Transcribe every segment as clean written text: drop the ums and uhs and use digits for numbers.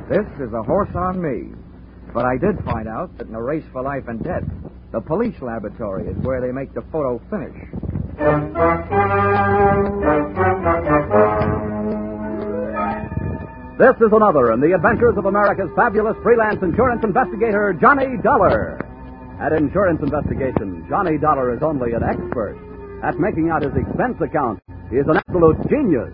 This is a horse on me. But I did find out that in a race for life and death, the police laboratory is where they make the photo finish. This is another in the adventures of America's fabulous freelance insurance investigator, Johnny Dollar. At insurance investigation, Johnny Dollar is only an expert. At making out his expense account, he is an absolute genius.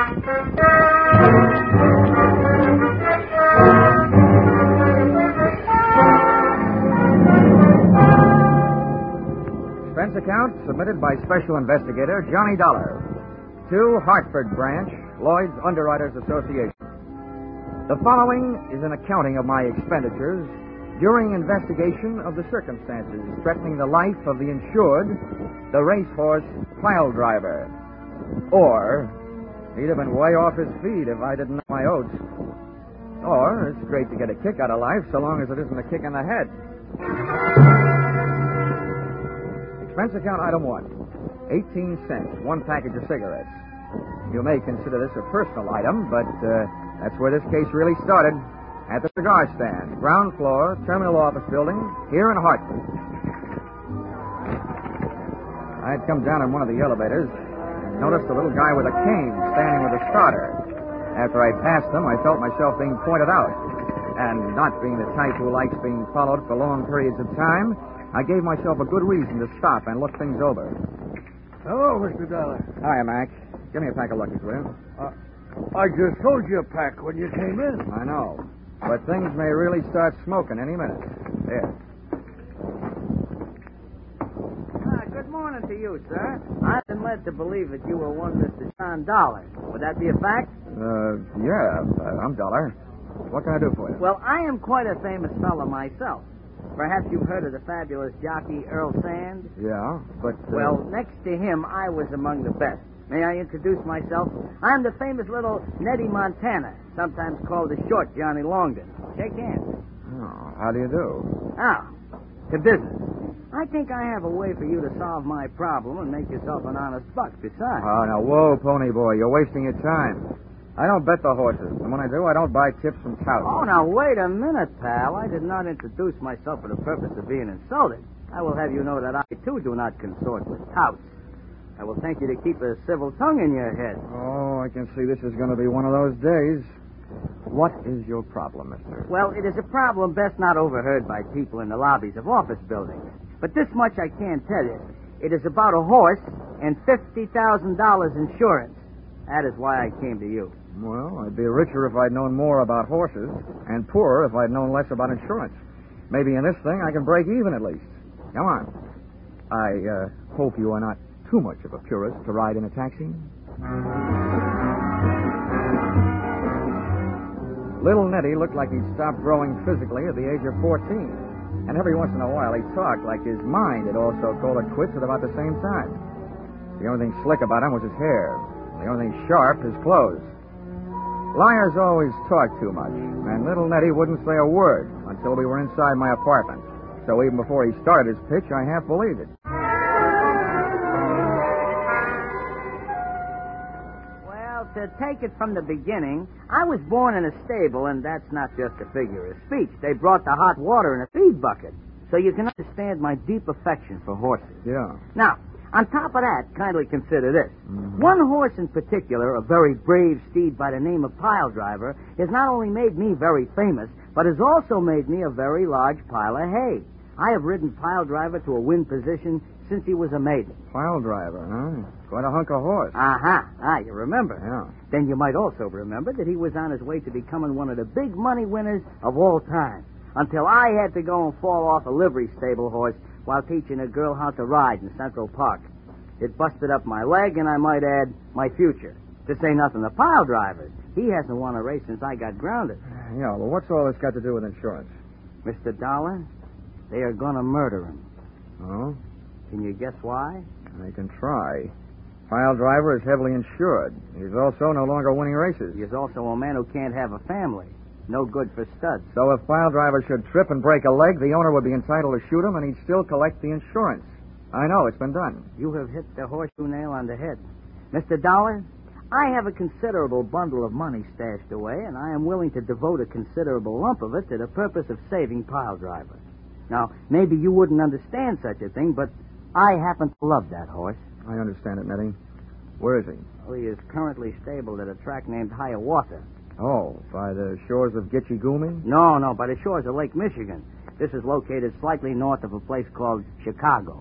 Expense account submitted by Special Investigator Johnny Dollar to Hartford Branch, Lloyd's Underwriters Association. The following is an accounting of my expenditures during investigation of the circumstances threatening the life of the insured, the racehorse pile driver. Or, he'd have been way off his feet if I didn't know my oats. Or, it's great to get a kick out of life so long as it isn't a kick in the head. Expense account item 1, 18 cents, 1 package of cigarettes. You may consider this a personal item, but that's where this case really started. At the cigar stand, ground floor, terminal office building, here in Hartford. I had come down in one of the elevators and noticed a little guy with a cane standing with a starter. After I passed him, I felt myself being pointed out. And not being the type who likes being followed for long periods of time, I gave myself a good reason to stop and look things over. Hello, Mr. Dollar. Hiya, Mac. Give me a pack of Luckies, will you? I just sold you a pack when you came in. I know. But things may really start smoking any minute. There. Good morning to you, sir. I've been led to believe that you were one Mr. John Dollar. Would that be a fact? Yeah. I'm Dollar. What can I do for you? Well, I am quite a famous fellow myself. Perhaps you've heard of the fabulous jockey Earl Sand? Yeah, but... Well, next to him, I was among the best. May I introduce myself? I'm the famous little Nettie Montana, sometimes called the short Johnny Longden. Shake hands. Oh, how do you do? Now, to business. I think I have a way for you to solve my problem and make yourself an honest buck besides. Oh, now, whoa, pony boy, you're wasting your time. I don't bet the horses, and when I do, I don't buy tips from touts. Oh, now, wait a minute, pal. I did not introduce myself for the purpose of being insulted. I will have you know that I, too, do not consort with touts. I will thank you to keep a civil tongue in your head. Oh, I can see this is going to be one of those days. What is your problem, mister? Well, it is a problem best not overheard by people in the lobbies of office buildings. But this much I can tell you. It is about a horse and $50,000 insurance. That is why I came to you. Well, I'd be richer if I'd known more about horses, and poorer if I'd known less about insurance. Maybe in this thing I can break even at least. Come on. I hope you are not too much of a purist to ride in a taxi. Little Nettie looked like he'd stopped growing physically at the age of 14. And every once in a while he talked like his mind had also called it quits at about the same time. The only thing slick about him was his hair. The only thing sharp, his clothes. Liars always talk too much, and little Nettie wouldn't say a word until we were inside my apartment. So even before he started his pitch, I half believed it. To take it from the beginning, I was born in a stable, and that's not just a figure of speech. They brought the hot water in a feed bucket, so you can understand my deep affection for horses. Yeah. Now, on top of that, kindly consider this. Mm-hmm. One horse in particular, a very brave steed by the name of Pile Driver, has not only made me very famous, but has also made me a very large pile of hay. I have ridden Pile Driver to a win position since he was a maiden. Pile Driver, huh? Quite a hunk of horse. Uh-huh. You remember. Yeah. Then you might also remember that he was on his way to becoming one of the big money winners of all time, until I had to go and fall off a livery stable horse while teaching a girl how to ride in Central Park. It busted up my leg, and I might add, my future. To say nothing of Pile Drivers. He hasn't won a race since I got grounded. Yeah, well, what's all this got to do with insurance? Mr. Dollar, they are going to murder him. Oh? Can you guess why? I can try. Pile Driver is heavily insured. He's also no longer winning races. He is also a man who can't have a family. No good for studs. So if Pile Driver should trip and break a leg, the owner would be entitled to shoot him, and he'd still collect the insurance. I know, it's been done. You have hit the horseshoe nail on the head. Mr. Dollar, I have a considerable bundle of money stashed away, and I am willing to devote a considerable lump of it to the purpose of saving Piledriver. Now, maybe you wouldn't understand such a thing, but I happen to love that horse. I understand it, Nettie. Where is he? Well, he is currently stabled at a track named Hiawatha. Oh, by the shores of Gitche Gumee? No, by the shores of Lake Michigan. This is located slightly north of a place called Chicago.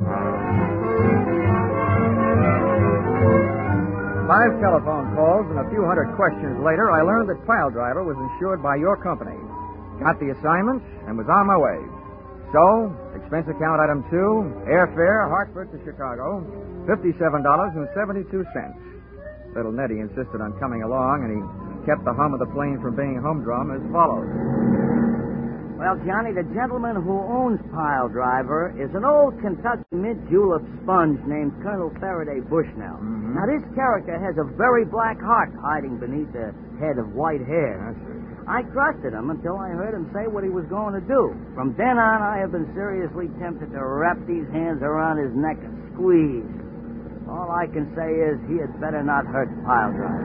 5 telephone calls and a few hundred questions later, I learned that Piledriver was insured by your company. Got the assignment and was on my way. So, expense account item 2, airfare, Hartford to Chicago, $57.72. Little Nettie insisted on coming along, and he kept the hum of the plane from being humdrum as follows. Well, Johnny, the gentleman who owns Piledriver is an old Kentucky mint-julep sponge named Colonel Faraday Bushnell. Mm-hmm. Now, this character has a very black heart hiding beneath a head of white hair. I trusted him until I heard him say what he was going to do. From then on, I have been seriously tempted to wrap these hands around his neck and squeeze. All I can say is he had better not hurt Piledriver.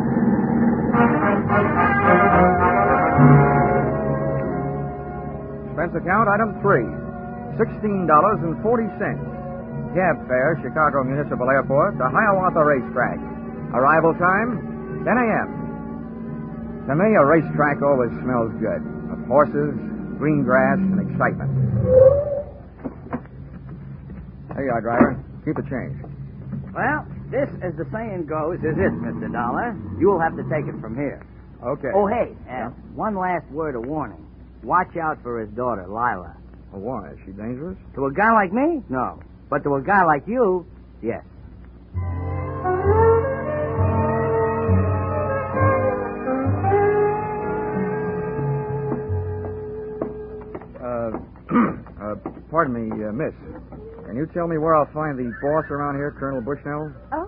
Expense account item 3, $16.40. Cab fare, Chicago Municipal Airport to Hiawatha Racetrack. Arrival time, 10 a.m. To me, a racetrack always smells good, of horses, green grass, and excitement. There you are, driver. Keep the change. Well, this, as the saying goes, is it, Mr. Dollar. You'll have to take it from here. Okay. Oh, hey, one last word of warning. Watch out for his daughter, Lila. Oh, why? Is she dangerous? To a guy like me? No. But to a guy like you, yes. Pardon me, miss. Can you tell me where I'll find the boss around here, Colonel Bushnell? Oh.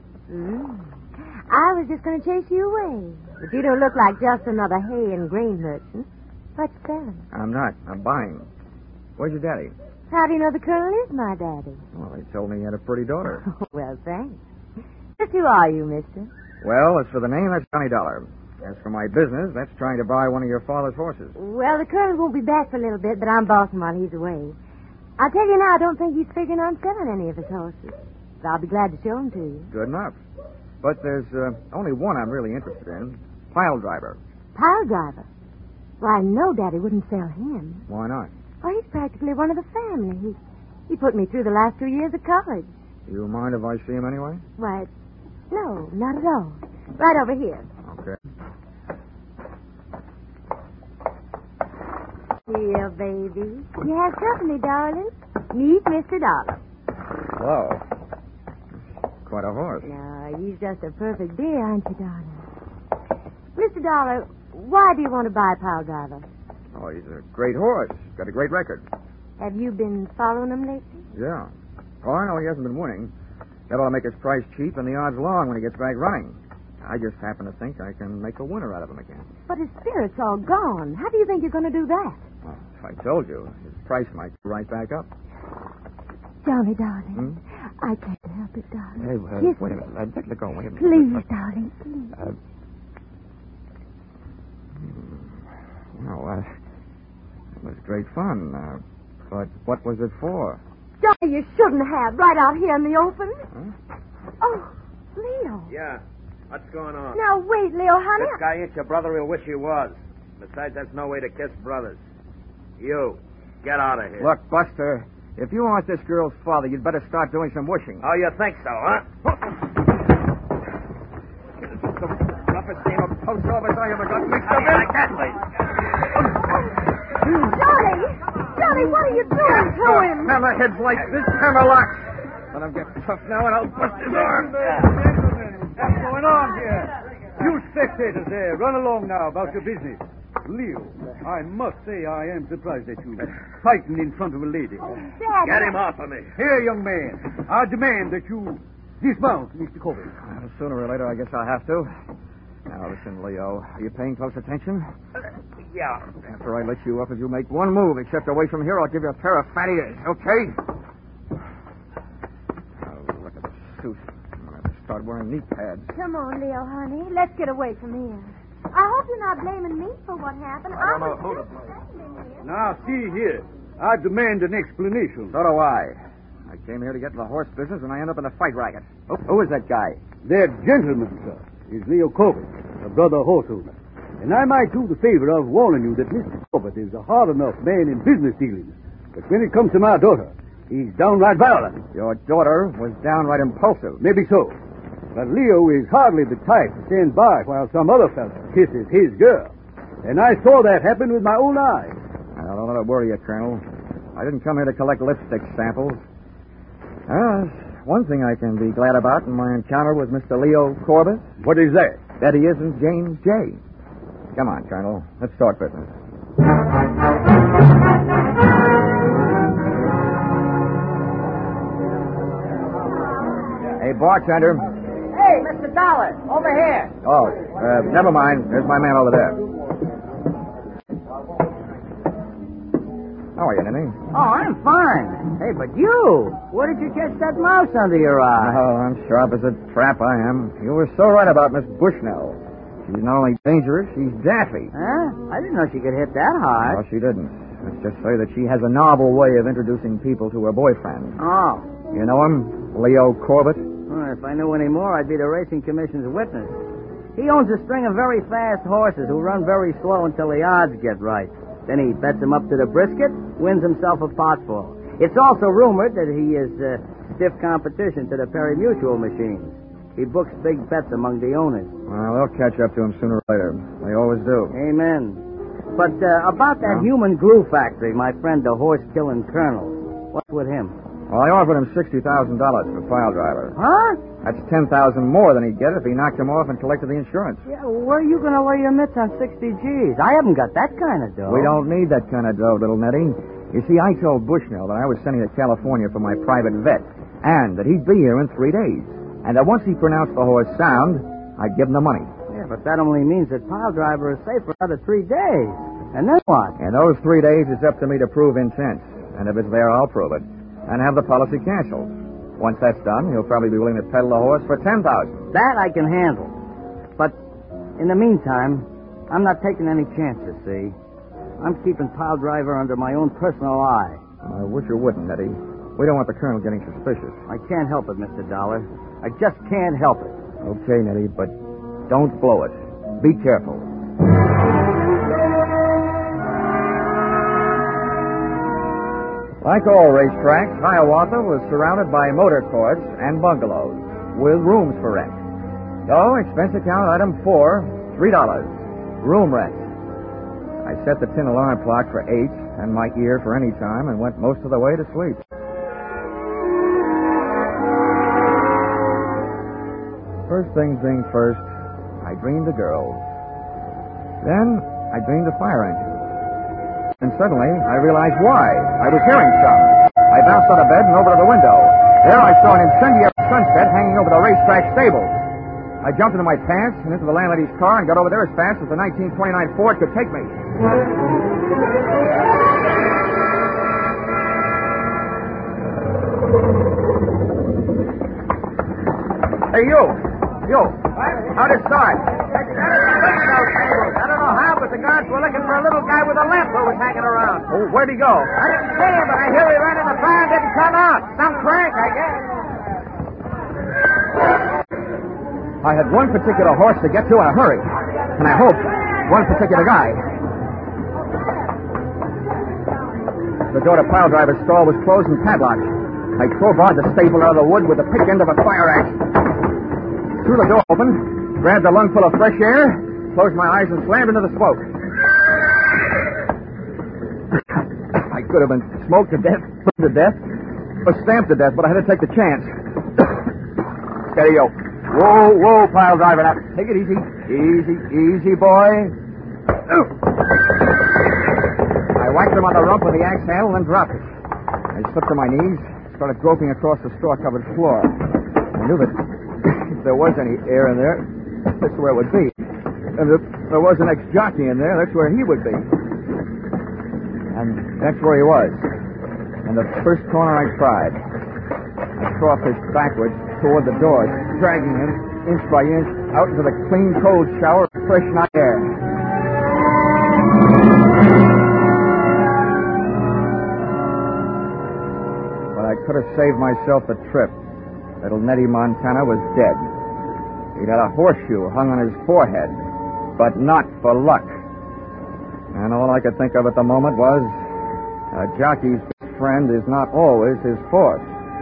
I was just going to chase you away. But you don't look like just another hay and grain merchant. What you selling? I'm not. I'm buying. Where's your daddy? How do you know the colonel is my daddy? Well, he told me he had a pretty daughter. Well, thanks. Just who are you, mister? Well, as for the name, that's Johnny Dollar. As for my business, that's trying to buy one of your father's horses. Well, the colonel won't be back for a little bit, but I'm bossing while he's away. I'll tell you now, I don't think he's figuring on selling any of his horses. But I'll be glad to show them to you. Good enough. But there's only one I'm really interested in. Piledriver. Piledriver? Why, no, Daddy wouldn't sell him. Why not? Oh, he's practically one of the family. He put me through the last 2 years of college. Do you mind if I see him anyway? Why, no, not at all. Right over here. Okay. Here, baby. You have company, darling. Meet Mr. Dollar. Hello. Quite a horse. No, he's just a perfect dear, aren't you, darling? Mr. Dollar, why do you want to buy Piledriver? Oh, he's a great horse. Got a great record. Have you been following him lately? Yeah. Oh, I know he hasn't been winning. That ought to make his price cheap and the odds long when he gets back running. I just happen to think I can make a winner out of him again. But his spirit's all gone. How do you think you're going to do that? Well, if I told you, his price might go right back up. Johnny, darling. I can't help it, darling. Hey, Kiss wait a me. minute. Let go. Wait a minute. Please, darling, please. Well, it was great fun. But what was it for? Johnny, you shouldn't have. Right out here in the open. Huh? Oh, Leo. Yeah. What's going on? Now, wait, Leo, honey. This guy ain't your brother. He'll wish he was. Besides, that's no way to kiss brothers. You, get out of here. Look, Buster, if you want this girl's father, you'd better start doing some wishing. Oh, you think so, huh? The roughest game of post office I ever got mixed How up do you in. like that, lady? Johnny! Johnny, what are you doing to him? Hammerheads like this, hammerlock. Let him get tough now, and I'll bust his arm. What's going on here? You spectators there, run along now about your business. Leo, I must say I am surprised at you fighting in front of a lady. Dad, Get him off of me. Here, young man, I demand that you dismount Mr. Colby. Sooner or later, I guess I'll have to. Now, listen, Leo. Are you paying close attention? Yeah. After I let you up, if you make one move except away from here, I'll give you a pair of fat ears, okay? Oh, look at the suit. I'm going to start wearing knee pads. Come on, Leo, honey. Let's get away from here. I hope you're not blaming me for what happened. I don't know who to blame. Now, see here. I demand an explanation. So do I. I came here to get in the horse business, and I end up in a fight racket. Who is that guy? That gentleman, sir, is Leo Corbett, a brother horse owner. And I might do the favor of warning you that Mr. Corbett is a hard enough man in business dealings. But when it comes to my daughter, he's downright violent. Your daughter was downright impulsive. Maybe so. But Leo is hardly the type to stand by while some other fella kisses his girl. And I saw that happen with my own eyes. Now, don't let it worry you, Colonel. I didn't come here to collect lipstick samples. There's one thing I can be glad about in my encounter with Mr. Leo Corbett. What is that? That he isn't James J. Come on, Colonel. Let's start business. Hey, bartender. Hey, Mr. Dollar, over here. Oh, never mind. There's my man over there. How are you, Ninny? Oh, I'm fine. Hey, but you, where did you catch that mouse under your eye? Oh, I'm sharp as a trap, I am. You were so right about Miss Bushnell. She's not only dangerous, she's daffy. Huh? I didn't know she could hit that hard. Well, she didn't. Let's just say that she has a novel way of introducing people to her boyfriend. Oh. You know him? Leo Corbett? Well, if I knew any more, I'd be the Racing Commission's witness. He owns a string of very fast horses who run very slow until the odds get right. Then he bets them up to the brisket, wins himself a potful. It's also rumored that he is stiff competition to the Perry Mutual machines. He books big bets among the owners. Well, they'll catch up to him sooner or later. They always do. Amen. But about that human glue factory, my friend, the horse-killing colonel, what's with him? Well, I offered him $60,000 for file driver. Huh? That's $10,000 more than he'd get if he knocked him off and collected the insurance. Yeah, where are you going to lay your mitts on 60 G's? I haven't got that kind of dough. We don't need that kind of dough, little Nettie. You see, I told Bushnell that I was sending to California for my private vet, and that he'd be here in 3 days. And that once he pronounced the horse sound, I'd give him the money. Yeah, but that only means that pile driver is safe for another 3 days. And then what? And those 3 days is up to me to prove intent. And if it's there, I'll prove it. And have the policy canceled. Once that's done, he'll probably be willing to peddle the horse for $10,000. That I can handle. But in the meantime, I'm not taking any chances, see? I'm keeping pile driver under my own personal eye. I wish you wouldn't, Nettie. We don't want the colonel getting suspicious. I can't help it, Mr. Dollar. I just can't help it. Okay, Nettie, but don't blow it. Be careful. Like all racetracks, Hiawatha was surrounded by motor courts and bungalows with rooms for rent. So, expense account item 4, $3. Room rent. I set the tin alarm clock for 8 and my ear for any time and went most of the way to sleep. First things being first, I dreamed of girls. Then I dreamed of fire engines. And suddenly, I realized why. I was hearing some. I bounced out of bed and over to the window. There I saw an incendiary sunset hanging over the racetrack stables. I jumped into my pants and into the landlady's car and got over there as fast as the 1929 Ford could take me. Hey, you! How'd it start? I don't know how, but the guards were looking for a little guy with a lamp who was hanging around. Oh, where'd he go? I didn't see him, but I hear he ran in the car and didn't come out. Some crank, I guess. I had one particular horse to get to in a hurry, and I hoped one particular guy. The door to pile driver's stall was closed and padlocked. I crowbarred the stable out of the wood with the pick end of a fire axe. Threw the door open, grabbed a lungful of fresh air, closed my eyes and slammed into the smoke. I could have been smoked to death, burned to death, or stamped to death, but I had to take the chance. Steady, yo. Whoa, pile driver. Now, take it easy. Easy, boy. I whacked him on the rump with the axe handle and dropped it. I slipped to my knees, started groping across the straw-covered floor. I knew that if there was any air in there, that's where it would be. And if there was an ex-jockey in there, that's where he would be. And that's where he was. In the first corner I tried. I crawfish backwards, toward the door, dragging him, inch by inch, out into the clean, cold shower of fresh night air. But I could have saved myself the trip. Little Nettie Montana was dead. He'd had a horseshoe hung on his forehead, but not for luck. And all I could think of at the moment was, a jockey's best friend is not always his horse.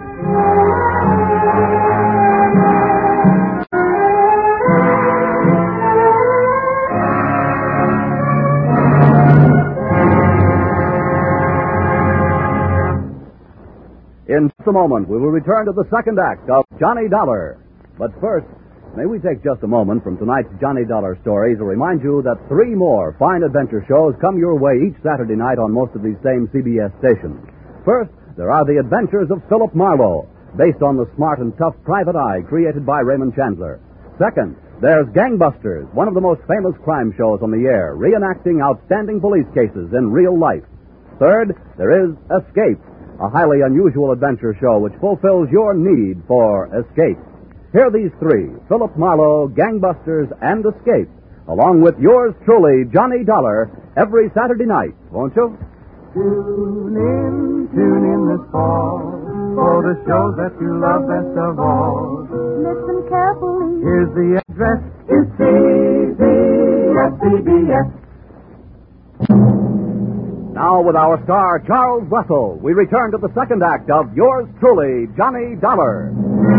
In just a moment, we will return to the second act of Johnny Dollar. But first, may we take just a moment from tonight's Johnny Dollar story to remind you that 3 more fine adventure shows come your way each Saturday night on most of these same CBS stations. First, there are the adventures of Philip Marlowe, based on the smart and tough Private Eye created by Raymond Chandler. Second, there's Gangbusters, one of the most famous crime shows on the air, reenacting outstanding police cases in real life. Third, there is Escape, a highly unusual adventure show which fulfills your need for escape. Hear these 3, Philip Marlowe, Gangbusters, and Escape, along with yours truly, Johnny Dollar, every Saturday night, won't you? Tune in this fall for the shows that you love best of all. Listen carefully. Here's the address. It's CBS. Now, with our star, Charles Russell, we return to the second act of yours truly, Johnny Dollar.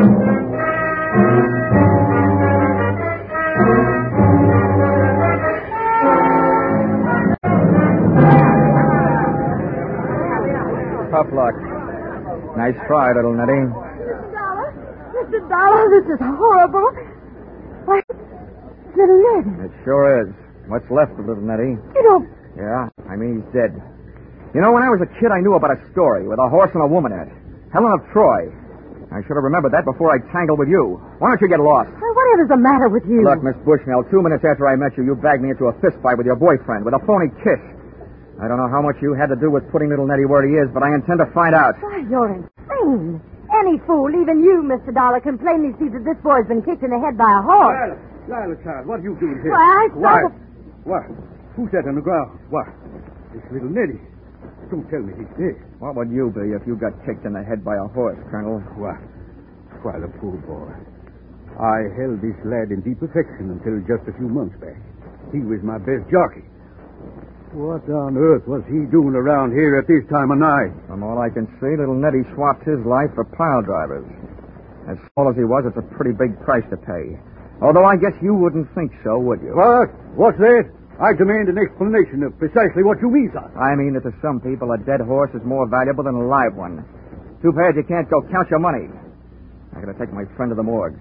Tough luck. Nice try, little Nettie. Mr. Dollar, this is horrible. Why, little Ned. It sure is. What's left of little Nettie? You don't... Yeah, I mean he's dead. You know, when I was a kid, I knew about a story with a horse and a woman in it. Helen of Troy. I should have remembered that before I tangled with you. Why don't you get lost? Whatever's the matter with you? Look, Miss Bushnell, 2 minutes after I met you, you bagged me into a fist fight with your boyfriend with a phony kiss. I don't know how much you had to do with putting little Nettie where he is, but I intend to find out. Why, you're insane. Any fool, even you, Mr. Dollar, can plainly see that this boy's been kicked in the head by a horse. Lila, child, what are you doing here? Why, I saw the... What? Who's that on the ground? What? It's little Nettie. Don't tell me he's dead. What would you be if you got kicked in the head by a horse, Colonel? What? Why, the poor boy. I held this lad in deep affection until just a few months back. He was my best jockey. What on earth was he doing around here at this time of night? From all I can see, little Nettie swapped his life for pile drivers. As small as he was, it's a pretty big price to pay. Although I guess you wouldn't think so, would you? What? What's that? I demand an explanation of precisely what you mean, sir. I mean that to some people, a dead horse is more valuable than a live one. Too bad you can't go count your money. I gotta take my friend to the morgue.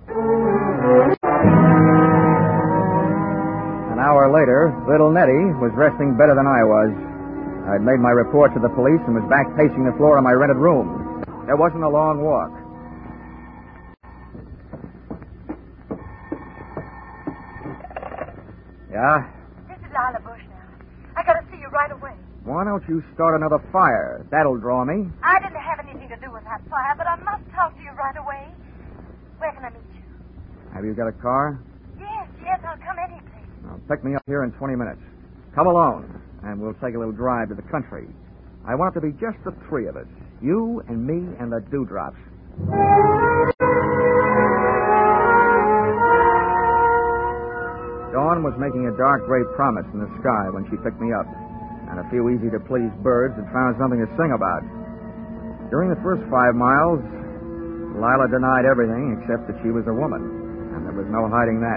An hour later, little Nettie was resting better than I was. I'd made my report to the police and was back pacing the floor of my rented room. There wasn't a long walk. Yeah? This is Lila Bushnell. I gotta see you right away. Why don't you start another fire? That'll draw me. I didn't have anything to do with that fire, but I must talk to you right away. Where can I meet you? Have you got a car? Yes, I'll come any place. Well, pick me up here in 20 minutes. Come alone, and we'll take a little drive to the country. I want it to be just the 3 of us. You and me and the dewdrops. Dawn was making a dark gray promise in the sky when she picked me up, and a few easy-to-please birds had found something to sing about. During the first 5 miles, Lila denied everything except that she was a woman, and there was no hiding that.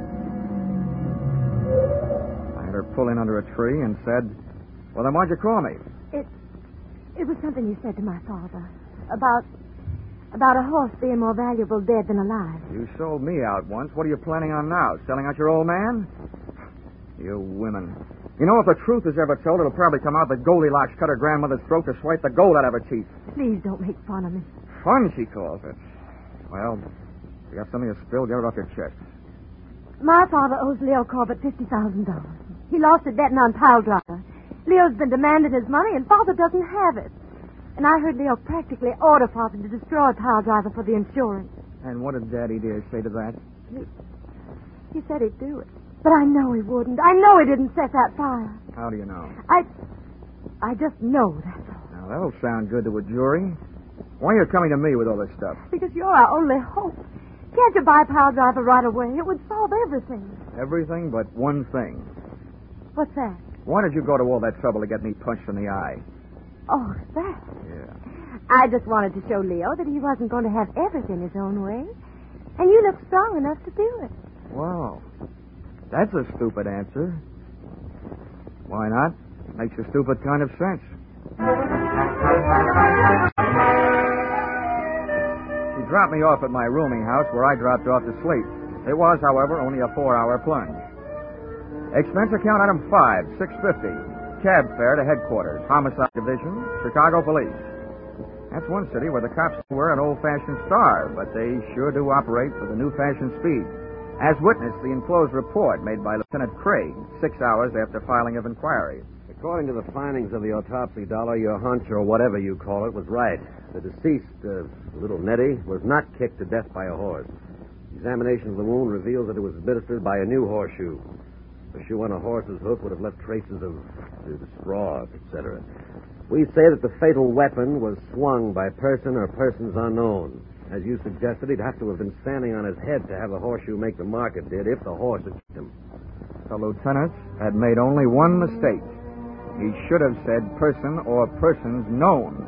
I had her pull in under a tree and said, "Well, then why'd you call me?" It was something you said to my father. About a horse being more valuable dead than alive. You sold me out once. What are you planning on now? Selling out your old man? You women. You know, if the truth is ever told, it'll probably come out that Goldilocks cut her grandmother's throat to swipe the gold out of her teeth. Please don't make fun of me. Fun, she calls it. Well, if you got something to spill, get it off your chest. My father owes Leo Corbett $50,000. He lost it betting on pile driver. Leo's been demanding his money, and Father doesn't have it. And I heard Leo practically order Father to destroy pile driver for the insurance. And what did Daddy dear say to that? He said he'd do it. But I know he wouldn't. I know he didn't set that fire. How do you know? I just know, that's all. Now, that'll sound good to a jury. Why are you coming to me with all this stuff? Because you're our only hope. Can't you buy Pile Driver right away? It would solve everything. Everything but one thing. What's that? Why did you go to all that trouble to get me punched in the eye? Oh, that. Yeah. I just wanted to show Leo that he wasn't going to have everything his own way. And you look strong enough to do it. Wow. That's a stupid answer. Why not? Makes a stupid kind of sense. She dropped me off at my rooming house where I dropped off to sleep. It was, however, only a 4-hour plunge. Expense account item 5, $6.50. Cab fare to headquarters, Homicide Division, Chicago Police. That's one city where the cops wear an old-fashioned star, but they sure do operate with a new-fashioned speed. As witnessed the enclosed report made by Lieutenant Craig 6 hours after filing of inquiry. According to the findings of the autopsy, Dollar, your hunch, or whatever you call it, was right. The deceased, little Nettie, was not kicked to death by a horse. Examination of the wound reveals that it was administered by a new horseshoe. A shoe on a horse's hoof would have left traces of straw, etc. We say that the fatal weapon was swung by person or persons unknown. As you suggested, he'd have to have been standing on his head to have the horseshoe make the mark it did if the horse had kicked him. The lieutenant had made only one mistake. He should have said person or persons known.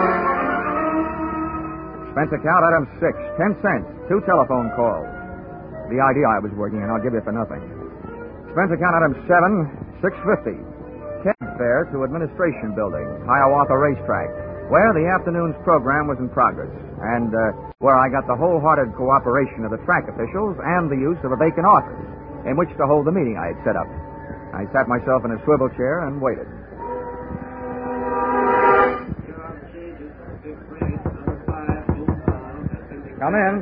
Expense account item 6, 10 cents, 2 telephone calls. The idea I was working on, I'll give you for nothing. Expense account item 7, $6.50. Cab fare to Administration Building, Hiawatha Racetrack, where the afternoon's program was in progress, and where I got the wholehearted cooperation of the track officials and the use of a vacant office in which to hold the meeting I had set up. I sat myself in a swivel chair and waited. Come in.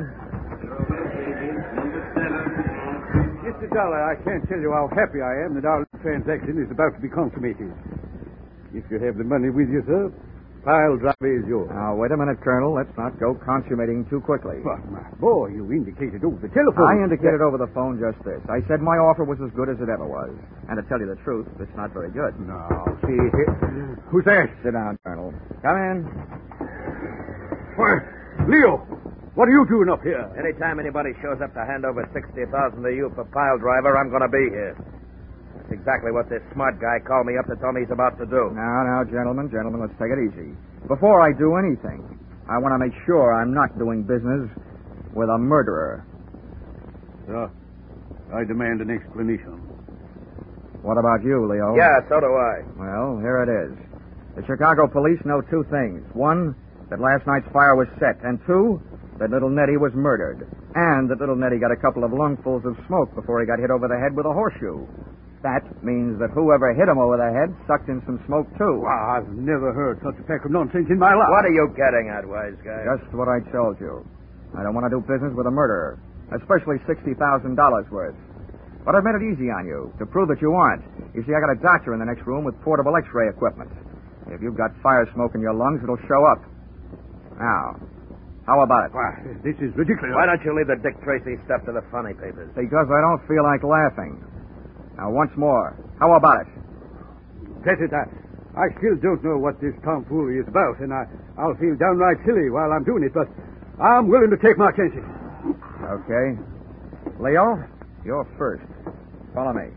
Mr. Dollar, I can't tell you how happy I am that our transaction is about to be consummated. If you have the money with you, sir, Pile Driver is yours. Now, wait a minute, Colonel. Let's not go consummating too quickly. But, my boy, you indicated over the telephone. I indicated over the phone just this. I said my offer was as good as it ever was. And to tell you the truth, it's not very good. No, see, who's that? Sit down, Colonel. Come in. Why, Leo, what are you doing up here? Anytime anybody shows up to hand over $60,000 to you for Pile Driver, I'm going to be here. That's exactly what this smart guy called me up to tell me he's about to do. Now, gentlemen, let's take it easy. Before I do anything, I want to make sure I'm not doing business with a murderer. Sir, I demand an explanation. What about you, Leo? Yeah, so do I. Well, here it is. The Chicago police know 2 things. 1, that last night's fire was set, and 2, that little Nettie was murdered, and that little Nettie got a couple of lungfuls of smoke before he got hit over the head with a horseshoe. That means that whoever hit him over the head sucked in some smoke, too. Well, I've never heard such a pack of nonsense in my life. What are you getting at, wise guy? Just what I told you. I don't want to do business with a murderer, especially $60,000 worth. But I've made it easy on you, to prove that you aren't. You see, I got a doctor in the next room with portable X-ray equipment. If you've got fire smoke in your lungs, it'll show up. Now, how about it? Why, this is ridiculous. Why don't you leave the Dick Tracy stuff to the funny papers? Because I don't feel like laughing. Now, once more, how about it? That's it. I still don't know what this tomfoolery is about, and I'll feel downright silly while I'm doing it, but I'm willing to take my chances. Okay. Leo, you're first. Follow me.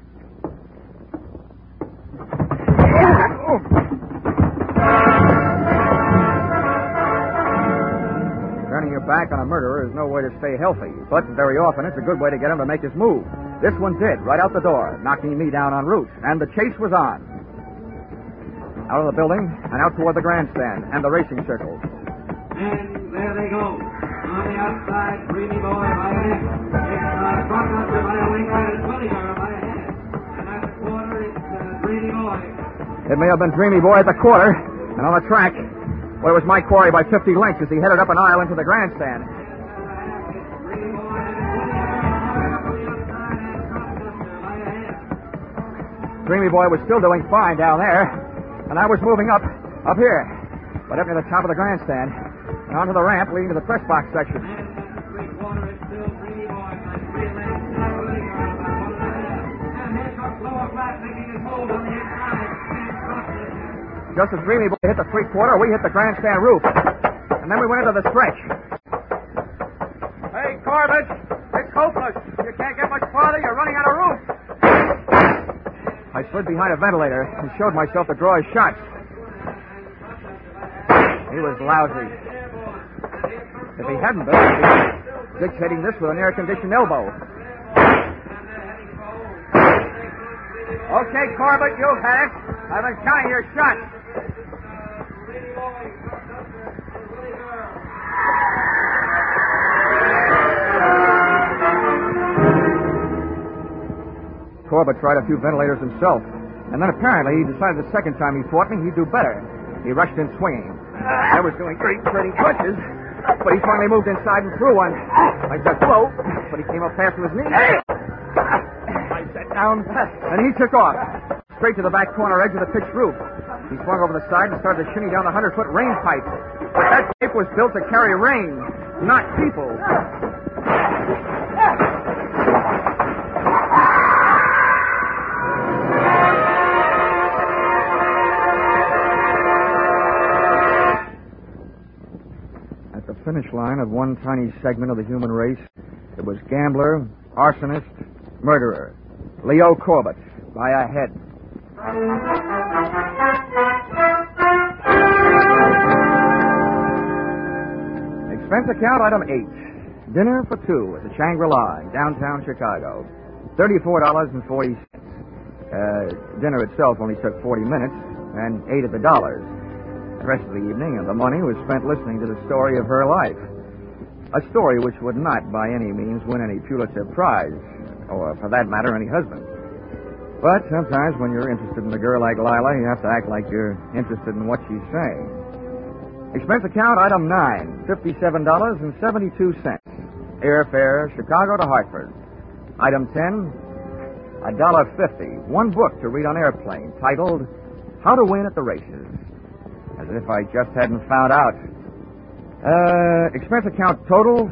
Turning your back on a murderer is no way to stay healthy, but very often it's a good way to get him to make his move. This one did, right out the door, knocking me down en route, and the chase was on. Out of the building, and out toward the grandstand and the racing circle. And there they go. On the outside, Dreamy Boy by a neck. It's Buckminster by a wing, and Twilliger by a head. And at the quarter, it's Dreamy Boy. It may have been Dreamy Boy at the quarter, and on the track, where it was my quarry by 50 lengths as he headed up an aisle into the grandstand. Dreamy Boy was still doing fine down there, and I was moving up here, but up near the top of the grandstand, and onto the ramp leading to the press box section. hold on the inside. And crosses. Just as Dreamy Boy hit the three-quarter, we hit the grandstand roof. And then we went into the stretch. Hey, Corbett, it's hopeless. You can't get much farther. You're running out of roof. I slid behind a ventilator and showed myself to draw his shots. He was lousy. If he hadn't been, Dick's hitting this with an air-conditioned elbow. Okay, Corbett, you've had it. I've been counting your shots. Corbett tried a few ventilators himself, and then apparently he decided the second time he fought me, he'd do better. He rushed in swinging. I was doing great trading punches, but he finally moved inside and threw one. I ducked low, but he came up fast with his knee. I sat down, and he took off, straight to the back corner edge of the pitched roof. He swung over the side and started to shinny down the 100-foot rain pipe. But that pipe was built to carry rain, not people. Finish line of one tiny segment of the human race. It was gambler, arsonist, murderer. Leo Corbett, by a head. Expense account item 8. Dinner for two at the Shangri-La in downtown Chicago. $34.40. Dinner itself only took 40 minutes, and 8 of the dollars. The rest of the evening and the money was spent listening to the story of her life. A story which would not by any means win any Pulitzer Prize, or for that matter, any husband. But sometimes when you're interested in a girl like Lila, you have to act like you're interested in what she's saying. Expense account item 9, $57.72. Airfare, Chicago to Hartford. Item 10, $1.50. One book to read on airplane, titled How to Win at the Races. As if I just hadn't found out. Expense account total,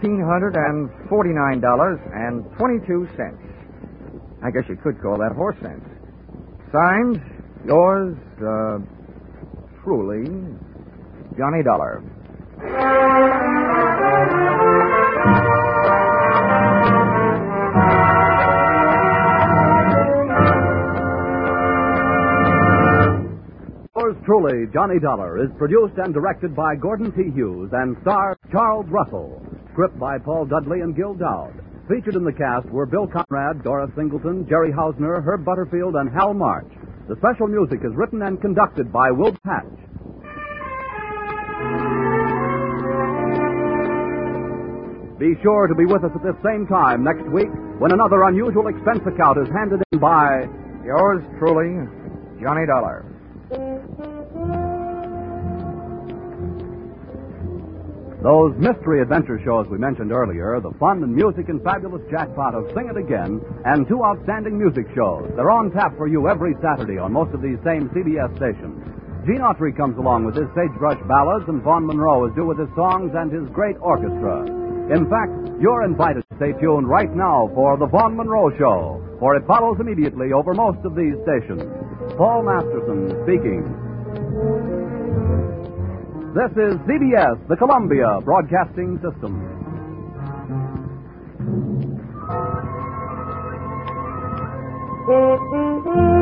$1,449.22. I guess you could call that horse sense. Signed, yours, truly, Johnny Dollar. Truly, Johnny Dollar is produced and directed by Gordon T. Hughes and stars Charles Russell. Script by Paul Dudley and Gil Dowd. Featured in the cast were Bill Conrad, Dora Singleton, Jerry Hausner, Herb Butterfield, and Hal March. The special music is written and conducted by Will Patch. Be sure to be with us at this same time next week when another unusual expense account is handed in by yours truly, Johnny Dollar. Those mystery adventure shows we mentioned earlier, the fun and music and fabulous jackpot of Sing It Again, and two outstanding music shows. They're on tap for you every Saturday on most of these same CBS stations. Gene Autry comes along with his Sagebrush Ballads, and Vaughn Monroe is due with his songs and his great orchestra. In fact, you're invited to stay tuned right now for The Vaughn Monroe Show, for it follows immediately over most of these stations. Paul Masterson speaking. This is CBS, the Columbia Broadcasting System. Mm-hmm.